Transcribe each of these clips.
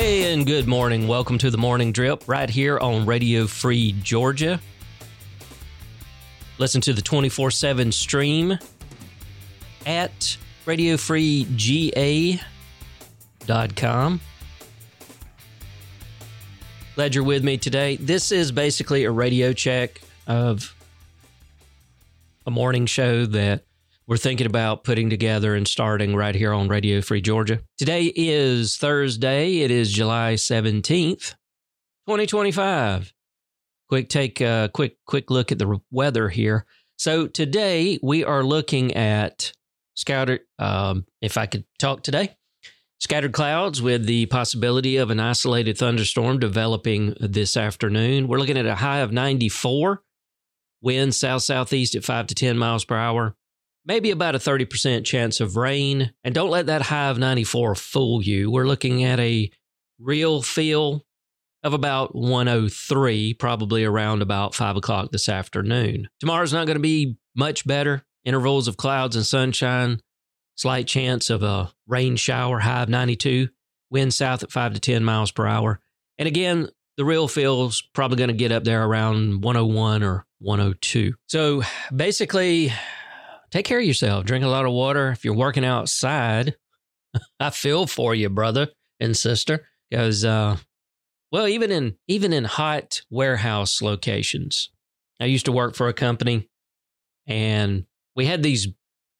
Hey, and good morning. Welcome to the Morning Drip right here on Radio Free Georgia. Listen to the 24/7 stream at radiofreega.com. Glad you're with me today. This is basically a radio check of a morning show that we're thinking about putting together and starting right here on Radio Free Georgia. Today is Thursday. It is July 17th, 2025. Quick look at the weather here. So today we are looking at scattered, if I could talk today, scattered clouds with the possibility of an isolated thunderstorm developing this afternoon. We're looking at a high of 94, wind south-southeast at 5 to 10 miles per hour. Maybe about a 30% chance of rain. And don't let that high of 94 fool you. We're looking at a real feel of about 103, probably around about 5 o'clock this afternoon. Tomorrow's not going to be much better. Intervals of clouds and sunshine. Slight chance of a rain shower, high of 92. Wind south at 5 to 10 miles per hour. And again, the real feel's probably going to get up there around 101 or 102. So basically, take care of yourself. Drink a lot of water. If you're working outside, I feel for you, brother and sister. Because, even in hot warehouse locations, I used to work for a company, and we had these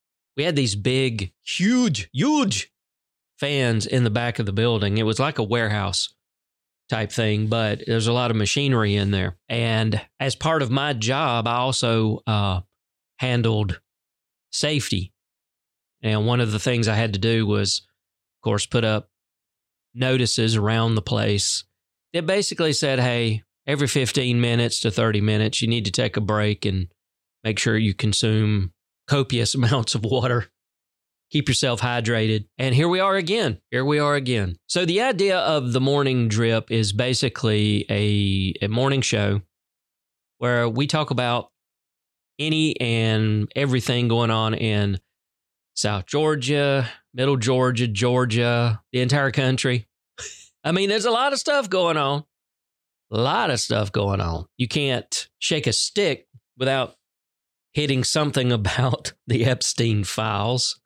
big, huge fans in the back of the building. It was like a warehouse type thing, but there's a lot of machinery in there. And as part of my job, I also handled safety. And one of the things I had to do was, of course, put up notices around the place that basically said, hey, every 15 minutes to 30 minutes, you need to take a break and make sure you consume copious amounts of water. Keep yourself hydrated. And here we are again. So the idea of the Morning Drip is basically a morning show where we talk about any and everything going on in South Georgia, Middle Georgia, Georgia, the entire country. I mean, there's a lot of stuff going on. You can't shake a stick without hitting something about the Epstein files.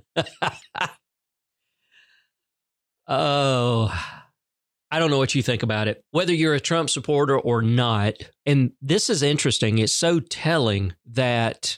Oh, I don't know what you think about it, whether you're a Trump supporter or not. And this is interesting. It's so telling that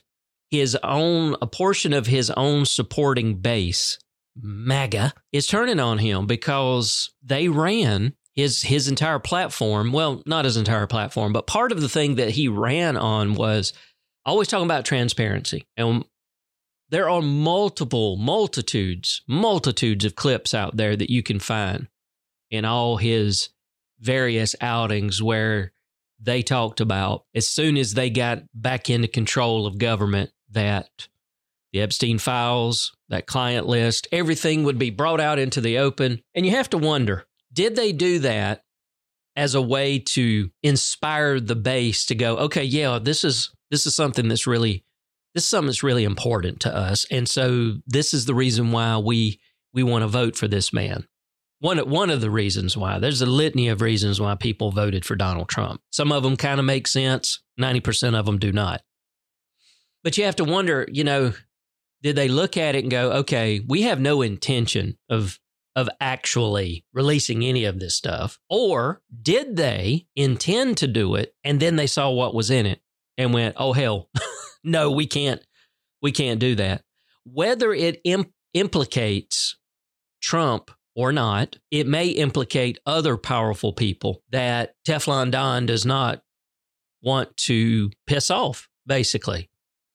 a portion of his own supporting base, MAGA, is turning on him because they ran his entire platform. Well, not his entire platform, but part of the thing that he ran on was always talking about transparency. And there are multitudes of clips out there that you can find in all his various outings where they talked about as soon as they got back into control of government that the Epstein files, that client list, everything would be brought out into the open. And you have to wonder, did they do that as a way to inspire the base to go, okay, yeah, this is something that's really important to us. And so this is the reason why we want to vote for this man. One of the reasons why. There's a litany of reasons why people voted for Donald Trump. Some of them kind of make sense. 90% of them do not. But you have to wonder, did they look at it and go, okay, we have no intention of actually releasing any of this stuff? Or did they intend to do it and then they saw what was in it and went, oh, hell, no, we can't do that. Whether it implicates Trump or not, it may implicate other powerful people that Teflon Don does not want to piss off, basically.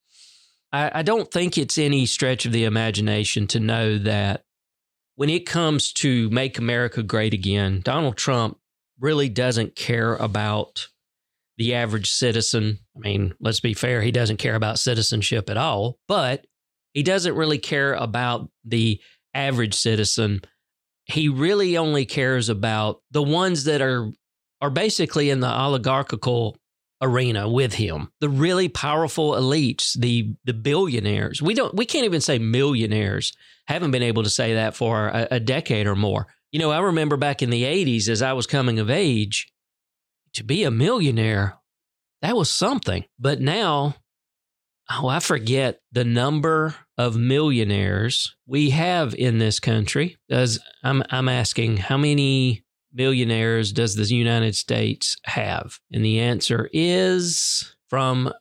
I don't think it's any stretch of the imagination to know that when it comes to Make America Great Again, Donald Trump really doesn't care about the average citizen. I mean, let's be fair, he doesn't care about citizenship at all, but he doesn't really care about the average citizen. He really only cares about the ones that are basically in the oligarchical arena with him. The really powerful elites, the billionaires. We can't even say millionaires. Haven't been able to say that for a decade or more. I remember back in the 80s as I was coming of age, to be a millionaire, that was something. But now, I forget the number of millionaires we have in this country. I'm asking, how many millionaires does the United States have? And the answer is from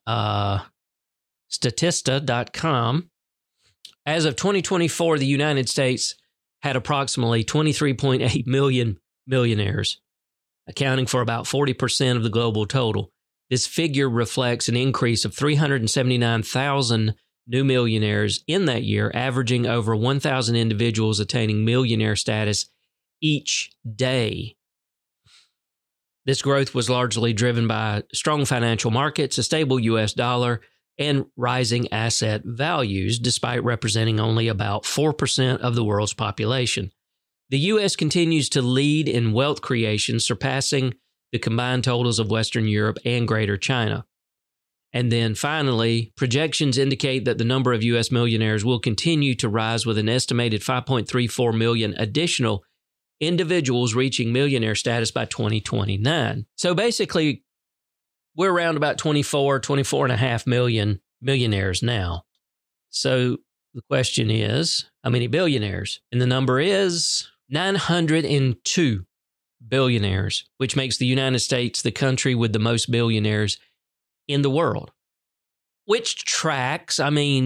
Statista.com. As of 2024, the United States had approximately 23.8 million millionaires, accounting for about 40% of the global total. This figure reflects an increase of 379,000 new millionaires in that year, averaging over 1,000 individuals attaining millionaire status each day. This growth was largely driven by strong financial markets, a stable U.S. dollar, and rising asset values, despite representing only about 4% of the world's population. The U.S. continues to lead in wealth creation, surpassing the combined totals of Western Europe and Greater China. And then finally, projections indicate that the number of U.S. millionaires will continue to rise, with an estimated 5.34 million additional individuals reaching millionaire status by 2029. So basically, we're around about 24.5 million millionaires now. So the question is, how many billionaires? And the number is 902 billionaires, which makes the United States the country with the most billionaires in the world. Which tracks,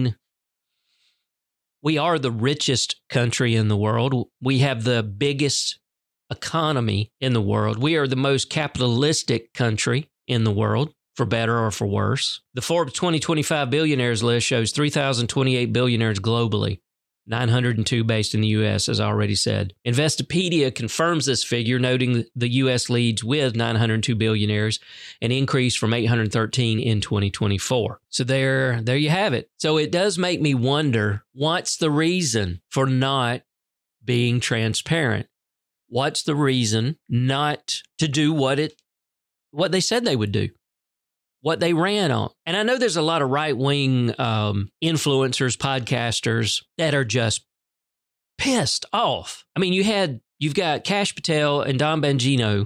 we are the richest country in the world. We have the biggest economy in the world. We are the most capitalistic country in the world, for better or for worse. The Forbes 2025 billionaires list shows 3,028 billionaires globally, 902 based in the U.S., as I already said. Investopedia confirms this figure, noting the U.S. leads with 902 billionaires, an increase from 813 in 2024. So there you have it. So it does make me wonder, what's the reason for not being transparent? What's the reason not to do what they said they would do, what they ran on? And I know there's a lot of right-wing influencers, podcasters that are just pissed off. You've got Kash Patel and Don Bongino,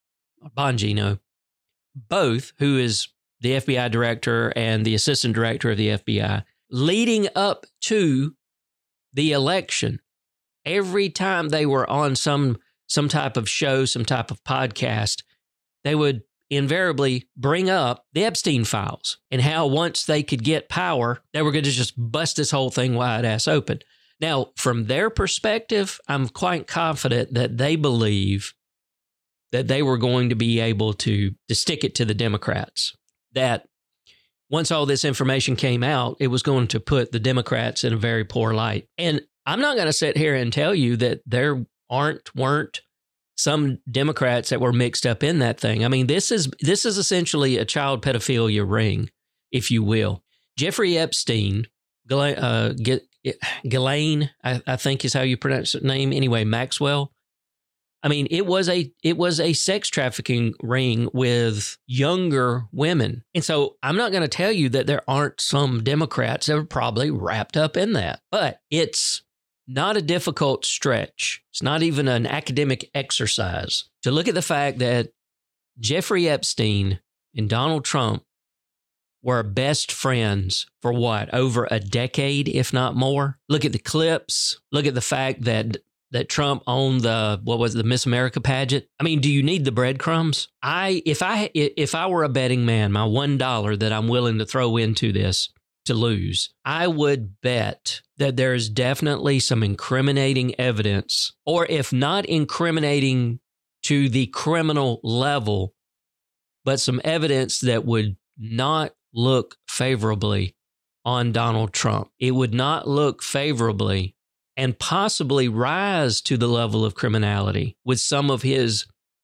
both, who is the FBI director and the assistant director of the FBI, leading up to the election. Every time they were on some type of show, some type of podcast, they would invariably bring up the Epstein files and how once they could get power, they were going to just bust this whole thing wide ass open. Now, from their perspective, I'm quite confident that they believe that they were going to be able to stick it to the Democrats, that once all this information came out, it was going to put the Democrats in a very poor light. And I'm not going to sit here and tell you that there weren't some Democrats that were mixed up in that thing. This is essentially a child pedophilia ring, if you will. Jeffrey Epstein, Ghislaine, I think is how you pronounce the name. Anyway, Maxwell. It was a sex trafficking ring with younger women. And so I'm not going to tell you that there aren't some Democrats that are probably wrapped up in that, but it's not a difficult stretch. It's not even an academic exercise to look at the fact that Jeffrey Epstein and Donald Trump were best friends for over a decade, if not more. Look at the clips. Look at the fact that Trump owned the Miss America pageant. Do you need the breadcrumbs? If I were a betting man, my $1 that I'm willing to throw into this to lose, I would bet that there is definitely some incriminating evidence, or if not incriminating to the criminal level, but some evidence that would not look favorably on Donald Trump. It would not look favorably and possibly rise to the level of criminality with some of his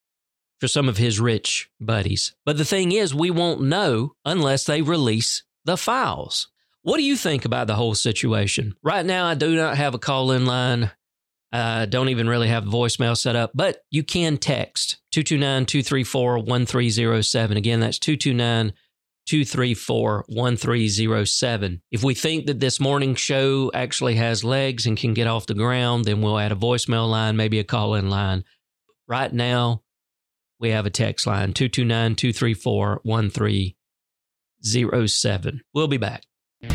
rich buddies. But the thing is, we won't know unless they release the files. What do you think about the whole situation? Right now, I do not have a call-in line. I don't even really have voicemail set up, but you can text 229-234-1307. Again, that's 234-1307. If we think that this morning show actually has legs and can get off the ground, then we'll add a voicemail line, maybe a call-in line. Right now, we have a text line, 229-234-1307. We'll be back.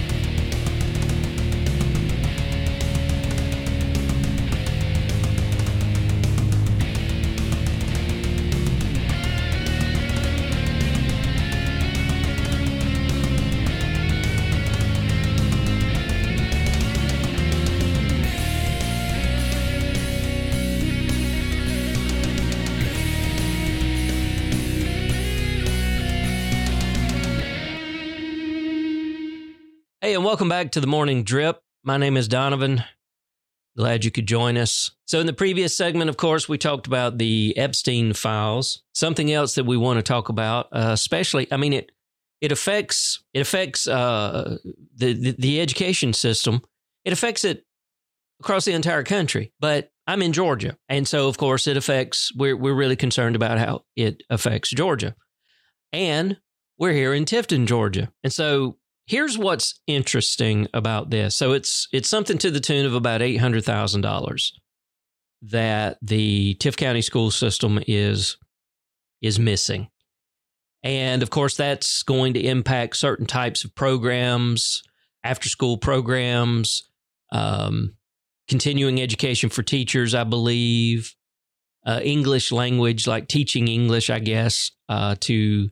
Hey, and welcome back to the Morning Drip. My name is Donovan. Glad you could join us. So in the previous segment, of course, we talked about the Epstein files. Something else that we want to talk about, especially, I mean, it affects the education system. It affects it across the entire country. But I'm in Georgia, and so of course it affects. We're really concerned about how it affects Georgia, and we're here in Tifton, Georgia, and so. Here's what's interesting about this. So it's something to the tune of about $800,000 that the Tift County school system is missing. And of course, that's going to impact certain types of programs, after-school programs, continuing education for teachers, I believe, English language, like teaching English, I guess, to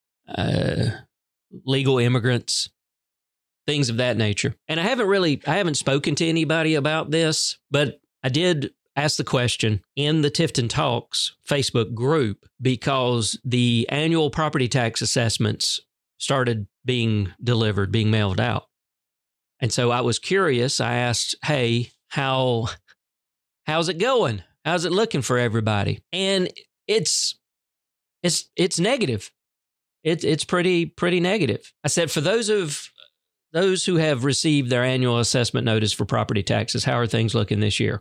legal immigrants. Things of that nature. And I haven't spoken to anybody about this, but I did ask the question in the Tifton Talks Facebook group because the annual property tax assessments started being delivered, being mailed out. And so I was curious. I asked, hey, how's it going? How's it looking for everybody? And it's negative. It's pretty negative. I said, for those who have received their annual assessment notice for property taxes, how are things looking this year?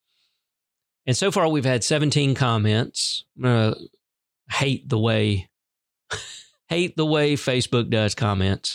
And so far, we've had 17 comments. Hate the way Facebook does comments.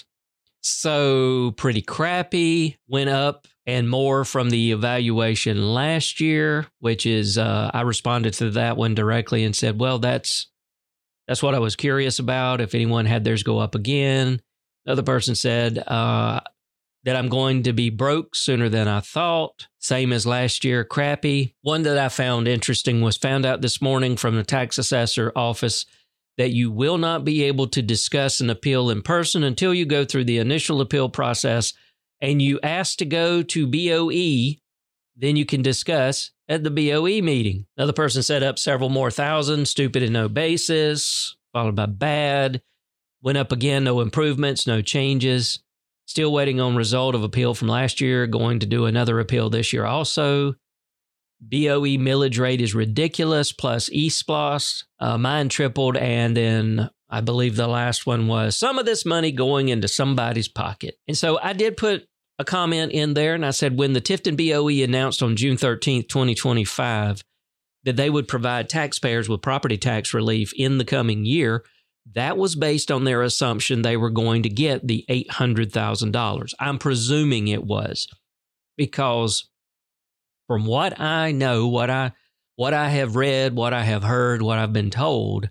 So pretty crappy, went up and more from the evaluation last year, which is, I responded to that one directly and said, well, that's what I was curious about, if anyone had theirs go up again. Another person said that I'm going to be broke sooner than I thought. Same as last year, crappy. One that I found interesting was found out this morning from the tax assessor office that you will not be able to discuss an appeal in person until you go through the initial appeal process and you ask to go to BOE, then you can discuss at the BOE meeting. Another person set up several more thousand, stupid and no basis, followed by bad. Went up again, no improvements, no changes. Still waiting on result of appeal from last year. Going to do another appeal this year also. BOE millage rate is ridiculous, plus eSplosh. Mine tripled, and then I believe the last one was some of this money going into somebody's pocket. And so I did put a comment in there, and I said, when the Tifton BOE announced on June 13th, 2025, that they would provide taxpayers with property tax relief in the coming year, that was based on their assumption they were going to get the $800,000. I'm presuming it was, because from what I know, what I have read, what I have heard, what I've been told,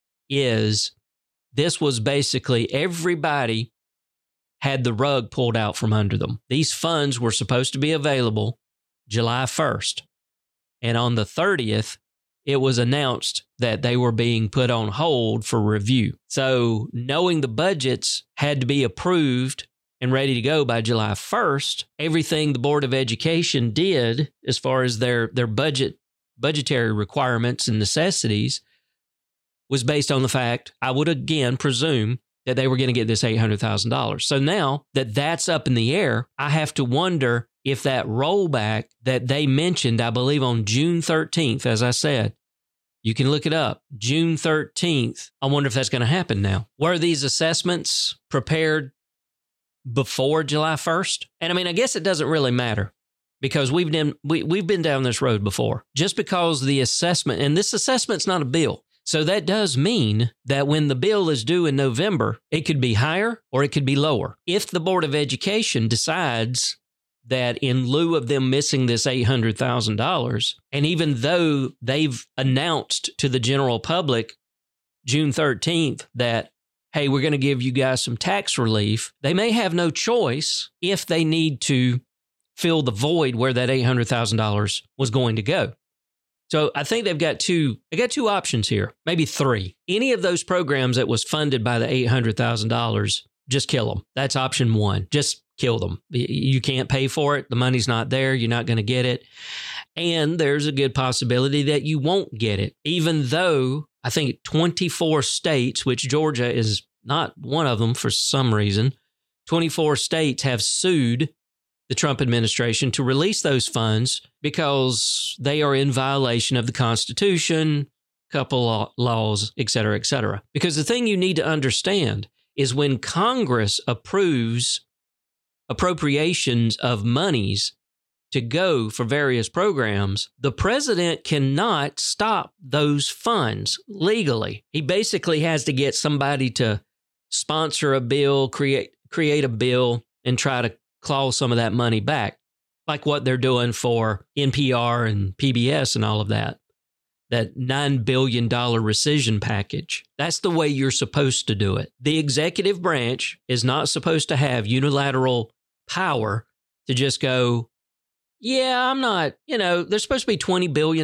is this was basically everybody had the rug pulled out from under them. These funds were supposed to be available July 1st. And on the 30th, it was announced that they were being put on hold for review. So knowing the budgets had to be approved and ready to go by July 1st, everything the Board of Education did as far as their budgetary requirements and necessities was based on the fact, I would again presume, that they were going to get this $800,000. So now that that's up in the air, I have to wonder if that rollback that they mentioned, I believe on June 13th, as I said, you can look it up, June 13th, I wonder if that's going to happen now. Were these assessments prepared before July 1st? And I mean, I guess it doesn't really matter because we've been down this road before. Just because the assessment, and this assessment's not a bill. So that does mean that when the bill is due in November, it could be higher or it could be lower. If the Board of Education decides that in lieu of them missing this $800,000, and even though they've announced to the general public June 13th that, hey, we're going to give you guys some tax relief, they may have no choice if they need to fill the void where that $800,000 was going to go. So I think they got two options here, maybe three. Any of those programs that was funded by the $800,000, just kill them. That's option one. Just kill them. You can't pay for it. The money's not there. You're not going to get it. And there's a good possibility that you won't get it, even though I think 24 states, which Georgia is not one of them for some reason, 24 states have sued the Trump administration to release those funds because they are in violation of the Constitution, couple laws, et cetera, et cetera. Because the thing you need to understand is when Congress approves appropriations of monies to go for various programs, the president cannot stop those funds legally. He basically has to get somebody to sponsor a bill, create a bill, and try to claw some of that money back, like what they're doing for NPR and PBS and all of that $9 billion rescission package. That's the way you're supposed to do it. The executive branch is not supposed to have unilateral power to just go, yeah, I'm not, there's supposed to be $20 billion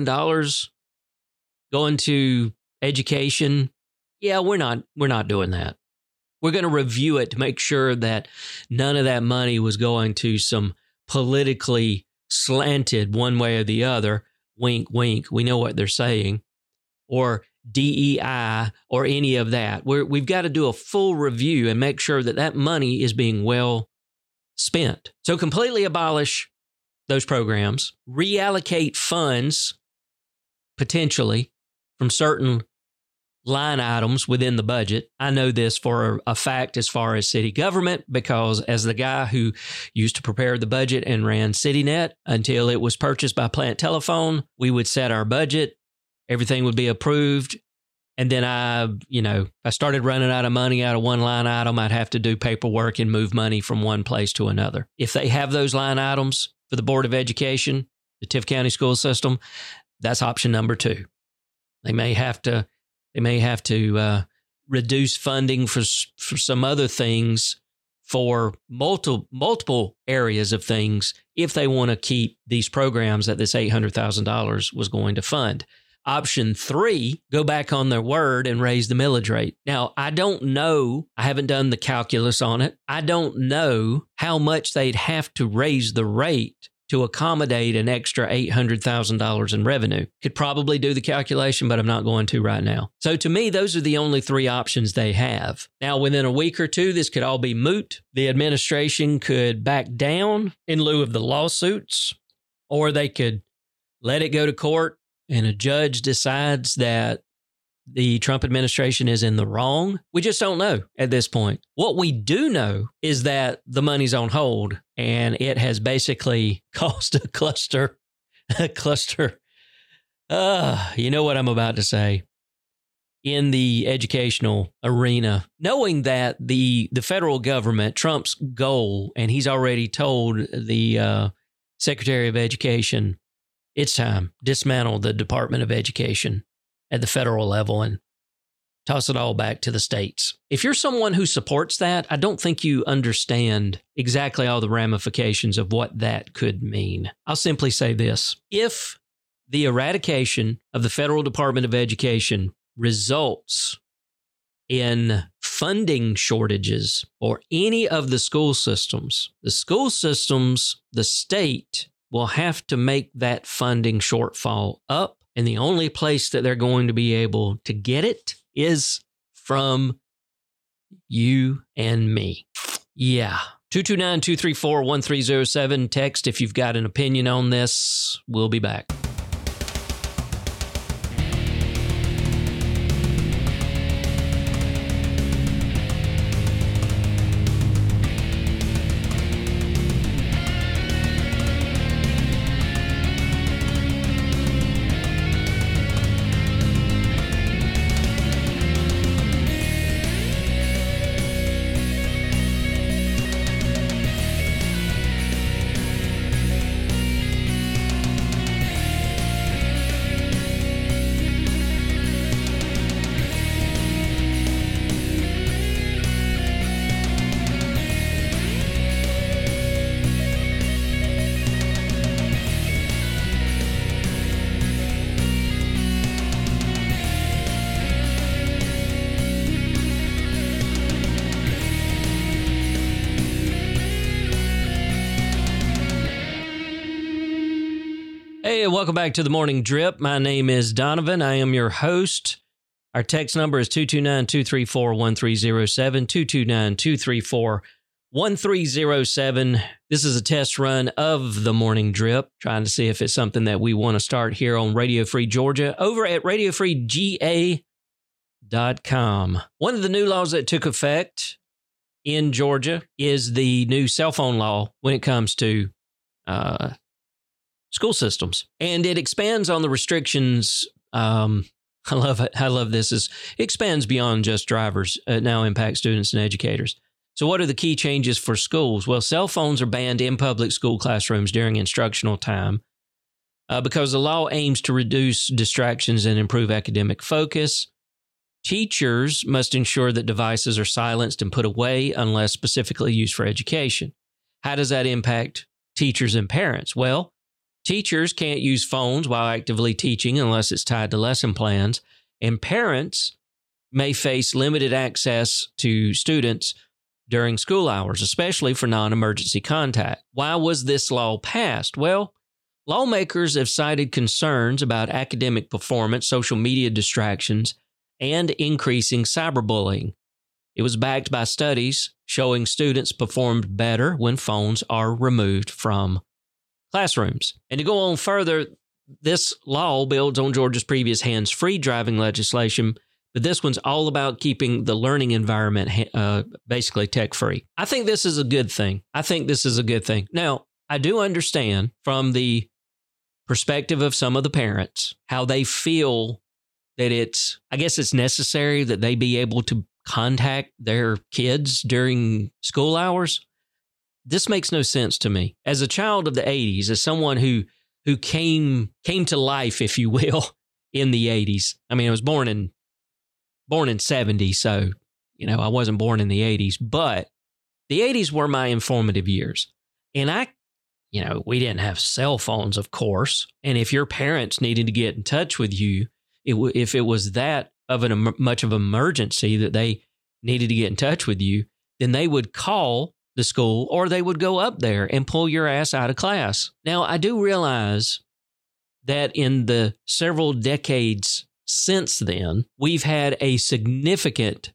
going to education. Yeah, we're not doing that. We're going to review it to make sure that none of that money was going to some politically slanted one way or the other, wink, wink, we know what they're saying, or DEI or any of that. We've got to do a full review and make sure that that money is being well spent. So completely abolish those programs, reallocate funds potentially from certain line items within the budget. I know this for a fact as far as city government, because as the guy who used to prepare the budget and ran CityNet until it was purchased by Plant Telephone, we would set our budget, everything would be approved. And then I started running out of money out of one line item, I'd have to do paperwork and move money from one place to another. If they have those line items for the Board of Education, the Tift County school system, that's option number 2. They may have to reduce funding for some other things, for multiple areas of things, if they want to keep these programs that this $800,000 was going to fund. Option 3, go back on their word and raise the millage rate. Now, I don't know. I haven't done the calculus on it. I don't know how much they'd have to raise the rate to accommodate an extra $800,000 in revenue. Could probably do the calculation, but I'm not going to right now. So to me, those are the only 3 options they have. Now, within a week or 2, this could all be moot. The administration could back down in lieu of the lawsuits, or they could let it go to court and a judge decides that the Trump administration is in the wrong. We just don't know at this point. What we do know is that the money's on hold, and it has basically caused a cluster. You know what I'm about to say. In the educational arena, knowing that the federal government, Trump's goal, and he's already told the Secretary of Education, it's time, dismantle the Department of Education at the federal level and toss it all back to the states. If you're someone who supports that, I don't think you understand exactly all the ramifications of what that could mean. I'll simply say this. If the eradication of the federal Department of Education results in funding shortages for any of the school systems, the state will have to make that funding shortfall up. And the only place that they're going to be able to get it is from you and me. Yeah. 229-234-1307. Text if you've got an opinion on this. We'll be back. Hey, and welcome back to the Morning Drip. My name is Donovan. I am your host. Our text number is 229-234-1307, 229-234-1307. This is a test run of the Morning Drip, trying to see if it's something that we want to start here on Radio Free Georgia over at radiofreega.com. One of the new laws that took effect in Georgia is the new cell phone law when it comes to school systems. And it expands on the restrictions. I love it. I love this. It expands beyond just drivers. It now impacts students and educators. So what are the key changes for schools? Well, cell phones are banned in public school classrooms during instructional time because the law aims to reduce distractions and improve academic focus. Teachers must ensure that devices are silenced and put away unless specifically used for education. How does that impact teachers and parents? Well, teachers can't use phones while actively teaching unless it's tied to lesson plans, and parents may face limited access to students during school hours, especially for non-emergency contact. Why was this law passed? Well, lawmakers have cited concerns about academic performance, social media distractions, and increasing cyberbullying. It was backed by studies showing students performed better when phones are removed from classrooms. And to go on further, this law builds on Georgia's previous hands-free driving legislation, but this one's all about keeping the learning environment basically tech-free. I think this is a good thing. Now, I do understand from the perspective of some of the parents how they feel that I guess it's necessary that they be able to contact their kids during school hours. This makes no sense to me. As a child of the 80s, as someone who came to life, if you will, in the 80s. I mean, I was born in 70, so, I wasn't born in the 80s, but the 80s were my informative years. And we didn't have cell phones, of course. And if your parents needed to get in touch with you, if it was that of much of an emergency that they needed to get in touch with you, then they would call the school, or they would go up there and pull your ass out of class. Now, I do realize that in the several decades since then, we've had a significant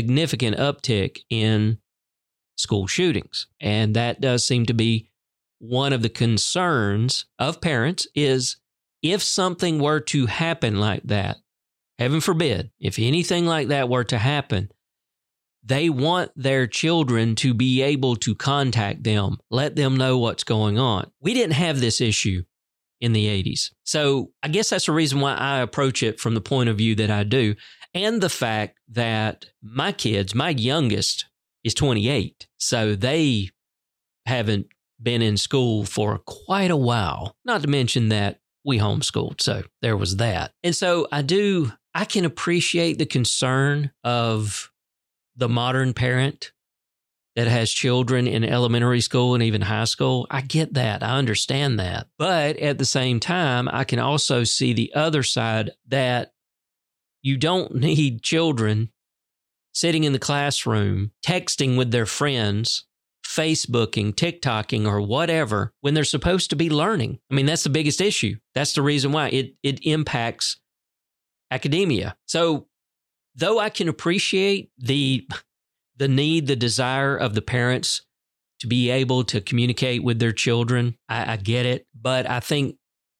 uptick in school shootings. And that does seem to be one of the concerns of parents is if something were to happen like that, heaven forbid, if anything like that were to happen, they want their children to be able to contact them, let them know what's going on. We didn't have this issue in the 80s. So I guess that's the reason why I approach it from the point of view that I do. And the fact that my youngest is 28. So they haven't been in school for quite a while. Not to mention that we homeschooled. So there was that. And so I can appreciate the concern of the modern parent that has children in elementary school and even high school. I get that. I understand that. But at the same time, I can also see the other side that you don't need children sitting in the classroom, texting with their friends, Facebooking, TikToking, or whatever, when they're supposed to be learning. I mean, that's the biggest issue. That's the reason why it impacts academia. So though I can appreciate the need, the desire of the parents to be able to communicate with their children, I get it. But I think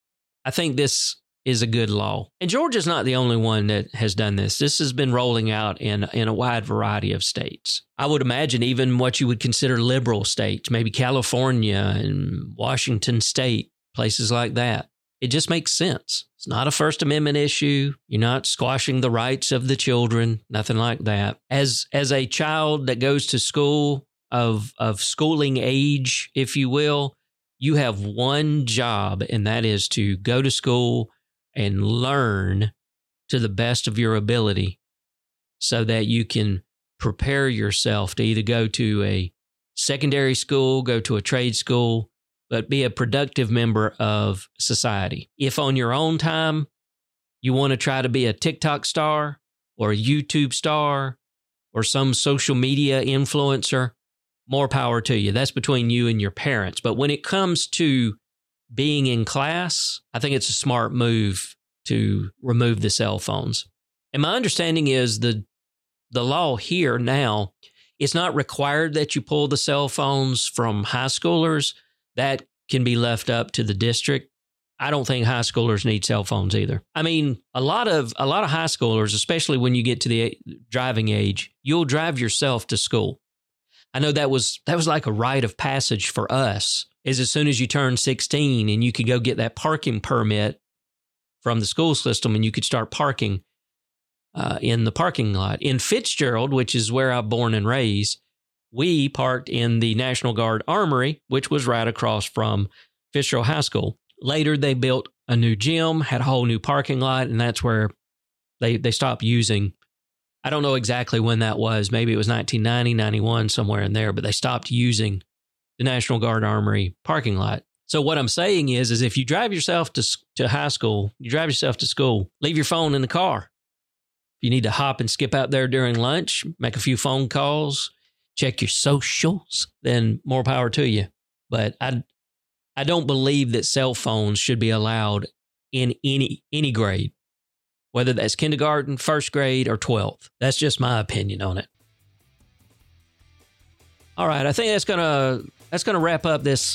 this is a good law. And Georgia's not the only one that has done this. This has been rolling out in a wide variety of states. I would imagine even what you would consider liberal states, maybe California and Washington State, places like that. It just makes sense. It's not a First Amendment issue. You're not squashing the rights of the children, nothing like that. As a child that goes to school of schooling age, if you will, you have one job, and that is to go to school and learn to the best of your ability so that you can prepare yourself to either go to a secondary school, go to a trade school, but be a productive member of society. If on your own time you want to try to be a TikTok star or a YouTube star or some social media influencer, more power to you. That's between you and your parents. But when it comes to being in class, I think it's a smart move to remove the cell phones. And my understanding is the law here now, it's not required that you pull the cell phones from high schoolers. That can be left up to the district. I don't think high schoolers need cell phones either. I mean, a lot of high schoolers, especially when you get to the driving age, you'll drive yourself to school. I know that was like a rite of passage for us, is as soon as you turn 16 and you could go get that parking permit from the school system and you could start parking in the parking lot. In Fitzgerald, which is where I'm born and raised, we parked in the National Guard Armory, which was right across from Fitzgerald High School. Later, they built a new gym, had a whole new parking lot, and that's where they stopped using. I don't know exactly when that was. Maybe it was 1990, 91, somewhere in there, but they stopped using the National Guard Armory parking lot. So what I'm saying is if you drive yourself to high school, you drive yourself to school, leave your phone in the car. If you need to hop and skip out there during lunch, make a few phone calls, check your socials, then more power to you. But I don't believe that cell phones should be allowed in any grade, whether that's kindergarten, first grade, or 12th. That's just my opinion on it. All right, I think that's gonna wrap up this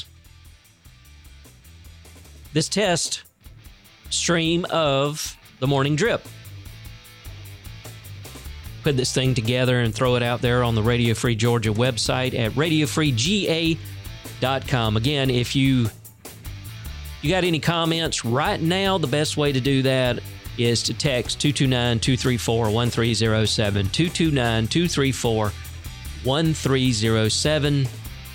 test stream of the Morning Drip. Put this thing together and throw it out there on the Radio Free Georgia website at radiofreega.com. Again, if you got any comments right now, the best way to do that is to text 229-234-1307, 229-234-1307.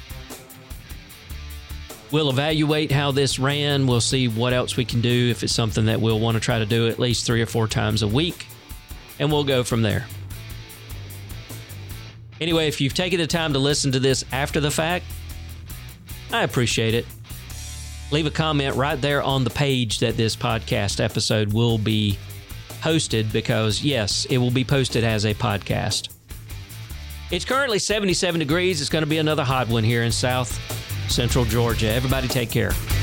We'll evaluate how this ran. We'll see what else we can do, if it's something that we'll want to try to do at least 3 or 4 times a week, and we'll go from there. Anyway, if you've taken the time to listen to this after the fact, I appreciate it. Leave a comment right there on the page that this podcast episode will be hosted, because, yes, it will be posted as a podcast. It's currently 77 degrees. It's going to be another hot one here in South Central Georgia. Everybody take care.